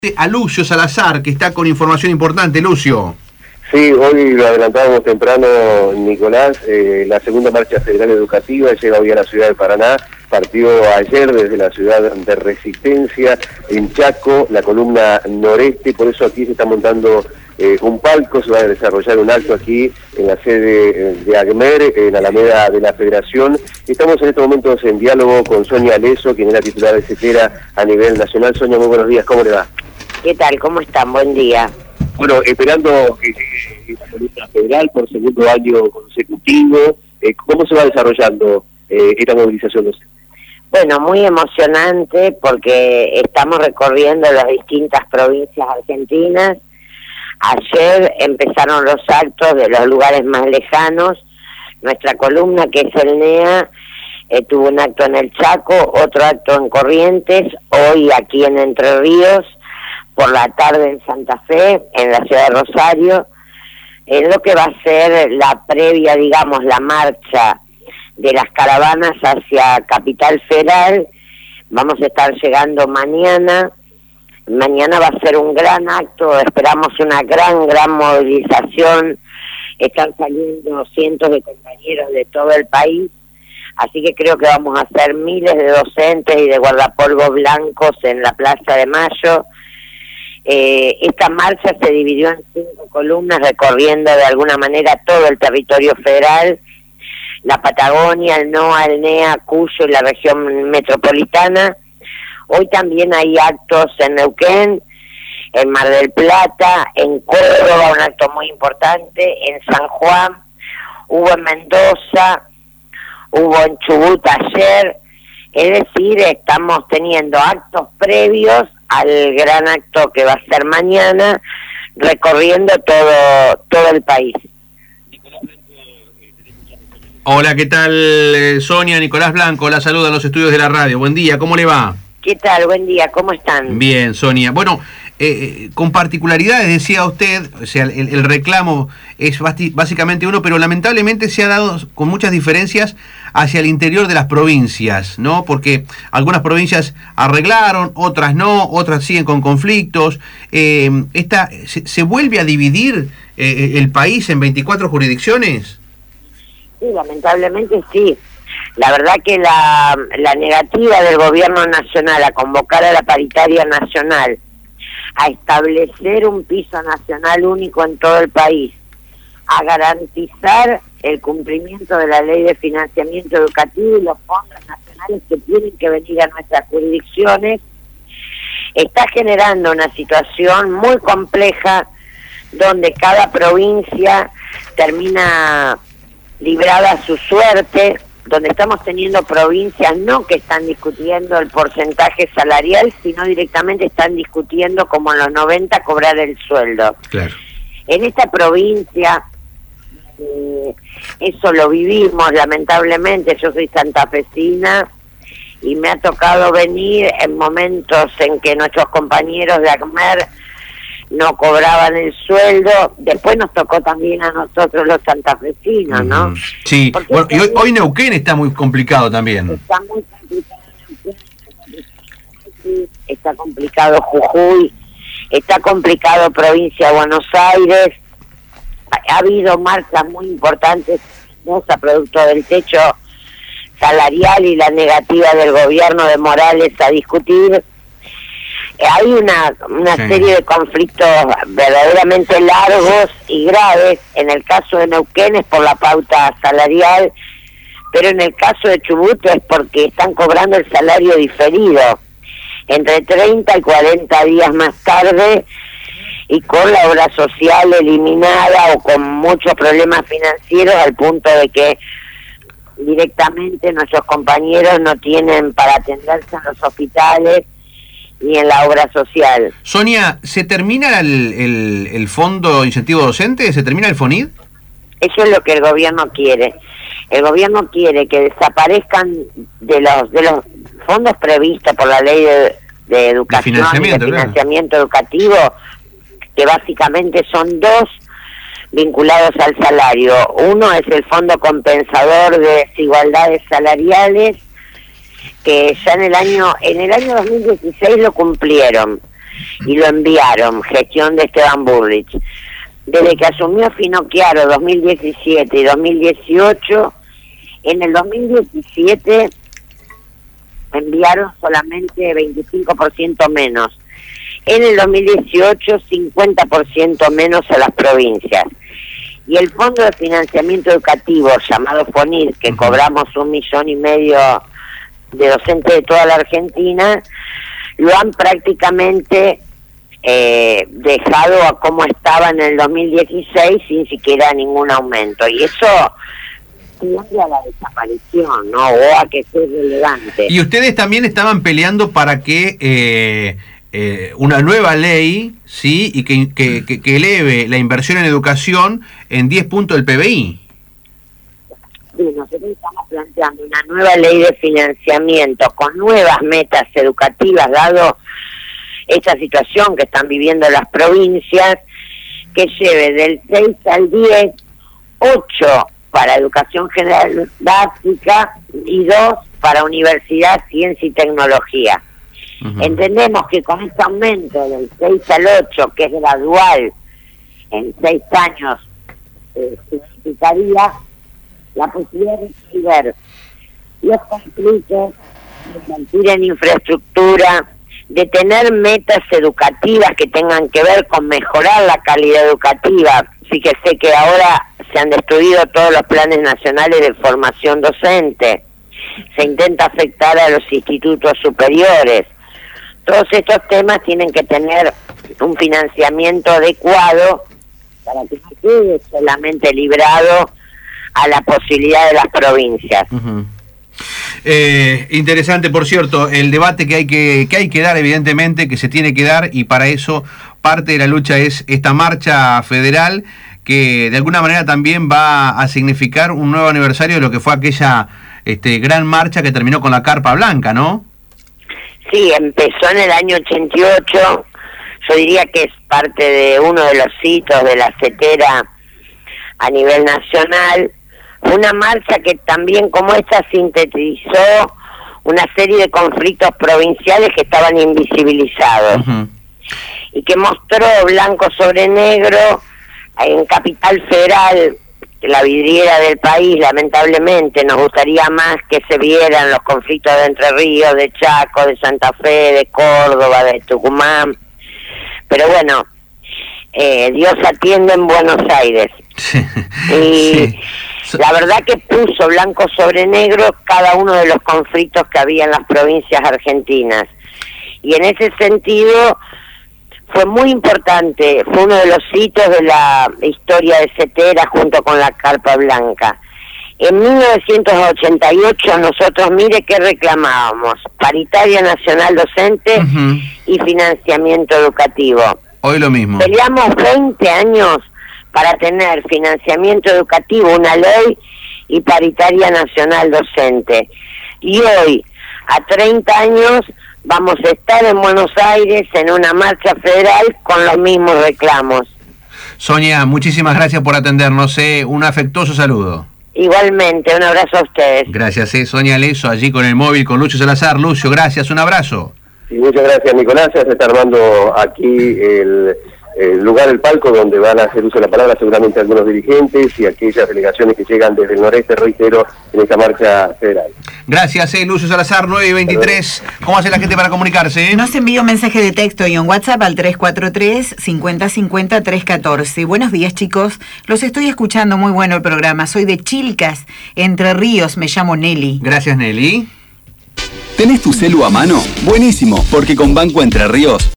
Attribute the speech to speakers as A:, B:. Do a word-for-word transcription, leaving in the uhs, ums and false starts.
A: A Lucio Salazar, que está con información importante. Lucio.
B: Sí, hoy lo adelantábamos temprano, Nicolás, eh, la segunda marcha federal educativa llega hoy a la ciudad de Paraná, partió ayer desde la ciudad de Resistencia, en Chaco, la columna noreste, por eso aquí se está montando eh, un palco, se va a desarrollar un acto aquí en la sede de ACMER, en Alameda de la Federación. Estamos en estos momentos en diálogo con Sonia Leso, quien es la titular de CETERA a nivel nacional. Sonia, muy buenos días, ¿cómo le va?
C: ¿Qué tal? ¿Cómo están? Buen día.
B: Bueno, esperando que llegue esta columna federal por segundo año consecutivo, eh, ¿cómo se va desarrollando eh, esta movilización docente?
C: Bueno, muy emocionante porque estamos recorriendo las distintas provincias argentinas. Ayer empezaron los actos de los lugares más lejanos. Nuestra columna, que es el N E A, eh, tuvo un acto en el Chaco, otro acto en Corrientes, hoy aquí en Entre Ríos, por la tarde en Santa Fe, en la ciudad de Rosario, en lo que va a ser la previa, digamos, la marcha de las caravanas hacia Capital Federal. Vamos a estar llegando mañana. Mañana va a ser un gran acto, esperamos una gran, gran movilización. Están saliendo cientos de compañeros de todo el país, así que creo que vamos a hacer miles de docentes y de guardapolvos blancos en la Plaza de Mayo. Eh, esta marcha se dividió en cinco columnas, recorriendo de alguna manera todo el territorio federal, la Patagonia, el NOA, el N E A, Cuyo y la región metropolitana. Hoy también hay actos en Neuquén, en Mar del Plata, en Córdoba, un acto muy importante, en San Juan, hubo en Mendoza, hubo en Chubut ayer. Es decir, estamos teniendo actos previos al gran acto que va a ser mañana, recorriendo todo todo el país.
A: Hola, ¿qué tal, Sonia? Nicolás Blanco, la saluda en los estudios de la radio. Buen día, ¿cómo le va?
C: ¿Qué tal? Buen día, ¿cómo están?
A: Bien, Sonia. Bueno, eh, con particularidades, decía usted, o sea, el, el reclamo es básicamente uno, pero lamentablemente se ha dado con muchas diferencias hacia el interior de las provincias, ¿no? Porque algunas provincias arreglaron, otras no, otras siguen con conflictos. Eh, esta, se, ¿Se vuelve a dividir eh, el país en veinticuatro jurisdicciones?
C: Sí, lamentablemente sí. La verdad que la, la negativa del gobierno nacional a convocar a la paritaria nacional, a establecer un piso nacional único en todo el país, a garantizar el cumplimiento de la ley de financiamiento educativo y los fondos nacionales que tienen que venir a nuestras jurisdicciones, está generando una situación muy compleja donde cada provincia termina librada a su suerte, donde estamos teniendo provincias no que están discutiendo el porcentaje salarial, sino directamente están discutiendo como en los noventa cobrar el sueldo.
A: Claro.
C: En esta provincia, eh, eso lo vivimos lamentablemente. Yo soy santafesina y me ha tocado venir en momentos en que nuestros compañeros de ACMER no cobraban el sueldo. Después nos tocó también a nosotros los santafesinos, ¿no?
A: Uh-huh. Sí, bueno, y hoy, hoy Neuquén está muy complicado también.
C: Está muy complicado Neuquén, está complicado Jujuy, está complicado provincia de Buenos Aires. Ha habido marchas muy importantes a producto del techo salarial y la negativa del gobierno de Morales a discutir. Hay una, una sí. serie de conflictos verdaderamente largos y graves. En el caso de Neuquén es por la pauta salarial, pero en el caso de Chubut es porque están cobrando el salario diferido, entre treinta y cuarenta días más tarde, y con la obra social eliminada o con muchos problemas financieros, al punto de que directamente nuestros compañeros no tienen para atenderse en los hospitales ni en la obra social.
A: Sonia, ¿se termina el, el, el fondo incentivo docente? ¿Se termina el FONID?
C: Eso es lo que el gobierno quiere. El gobierno quiere que desaparezcan de los de los fondos previstos por la ley de, de educación, de financiamiento, de financiamiento claro. educativo, que básicamente son dos vinculados al salario. Uno es el fondo compensador de desigualdades salariales, que ya en el año en el año dos mil dieciséis lo cumplieron. y lo enviaron, gestión de Esteban Burrich. Desde que asumió Finocchiaro dos mil diecisiete y dos mil dieciocho, en el dos mil diecisiete enviaron solamente veinticinco por ciento menos. En el dos mil dieciocho, cincuenta por ciento menos a las provincias. Y el Fondo de Financiamiento Educativo, llamado FONID, que cobramos un millón y medio de docentes de toda la Argentina, lo han prácticamente eh, dejado a como estaba en el dos mil dieciséis sin siquiera ningún aumento. Y eso tiende a la desaparición, ¿no? O a que sea relevante.
A: Y ustedes también estaban peleando para que eh, eh, una nueva ley, sí, y que, que, que, que eleve la inversión en educación en diez puntos del P B I.
C: Sí, nosotros estamos planteando una nueva ley de financiamiento con nuevas metas educativas, dado esta situación que están viviendo las provincias, que lleve del seis al diez, ocho para educación general básica y dos para universidad, ciencia y tecnología. Uh-huh. Entendemos que con este aumento del seis al ocho, que es gradual, en seis años, eh, significaría la posibilidad de recibir los conflictos, de invertir en infraestructura, de tener metas educativas que tengan que ver con mejorar la calidad educativa. Fíjese que ahora se han destruido todos los planes nacionales de formación docente, se intenta afectar a los institutos superiores. Todos estos temas tienen que tener un financiamiento adecuado para que no quede solamente librado a la posibilidad de las provincias.
A: Uh-huh. Eh, interesante, por cierto, el debate que hay que, que hay que dar, evidentemente, que se tiene que dar, y para eso parte de la lucha es esta marcha federal, que de alguna manera también va a significar un nuevo aniversario de lo que fue aquella este, gran marcha que terminó con la Carpa Blanca, ¿no?
C: Sí, empezó en el año ochenta y ocho, yo diría que es parte de uno de los hitos de la CETERA a nivel nacional. Una marcha que también, como esta, sintetizó una serie de conflictos provinciales que estaban invisibilizados. Uh-huh. Y que mostró blanco sobre negro en Capital Federal, la vidriera del país. Lamentablemente nos gustaría más que se vieran los conflictos de Entre Ríos, de Chaco, de Santa Fe, de Córdoba, de Tucumán, pero bueno, eh, Dios atiende en Buenos Aires. Sí. Y sí, la verdad que puso blanco sobre negro cada uno de los conflictos que había en las provincias argentinas, y en ese sentido fue muy importante, fue uno de los hitos de la historia de CETERA junto con la Carpa Blanca. En mil novecientos ochenta y ocho nosotros, mire qué reclamábamos: paritaria nacional docente, uh-huh, y financiamiento educativo.
A: Hoy lo mismo.
C: Peleamos veinte años para tener financiamiento educativo, una ley, y paritaria nacional docente. Y hoy, a treinta años, vamos a estar en Buenos Aires en una marcha federal con los mismos reclamos.
A: Sonia, muchísimas gracias por atendernos, eh. un afectuoso saludo.
C: Igualmente, un abrazo a ustedes.
A: Gracias, eh. Sonia Leso, allí con el móvil, con Lucio Salazar. Lucio, gracias, un abrazo.
B: Sí, muchas gracias, Nicolás. Ya se está armando aquí el, el lugar, el palco, donde van a hacer uso de la palabra seguramente algunos dirigentes y aquellas delegaciones que llegan desde el noreste, reitero, en esta marcha federal.
A: Gracias, eh, Lucio Salazar, nueve y veintitrés. ¿Cómo hace la gente para comunicarse?
D: Nos envía un mensaje de texto y un WhatsApp al tres cuatro tres, cincuenta cincuenta, trescientos catorce. Buenos días, chicos. Los estoy escuchando, muy bueno el programa. Soy de Chilcas, Entre Ríos. Me llamo Nelly.
A: Gracias, Nelly.
E: ¿Tenés tu celu a mano? Buenísimo, porque con Banco Entre Ríos